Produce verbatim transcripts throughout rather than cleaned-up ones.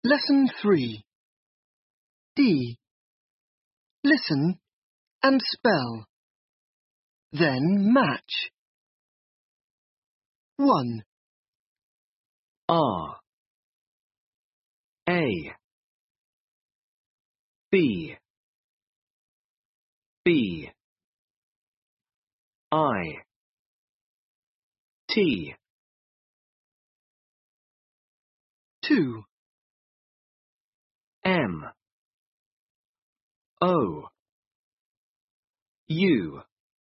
Lesson three. D. Listen and spell. Then match. one. R A B B I T two. M O U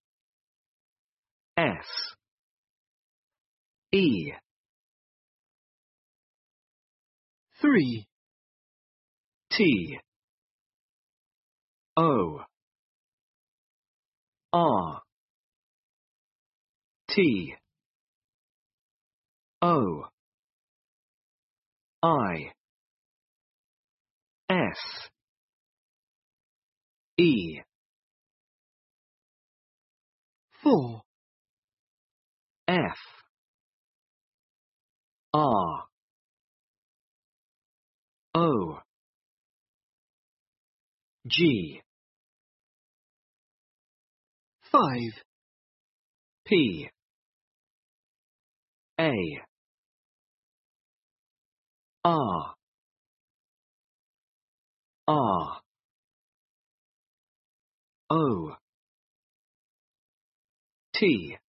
S E three. T O R T O I S E four. F R O G five. P A R R O T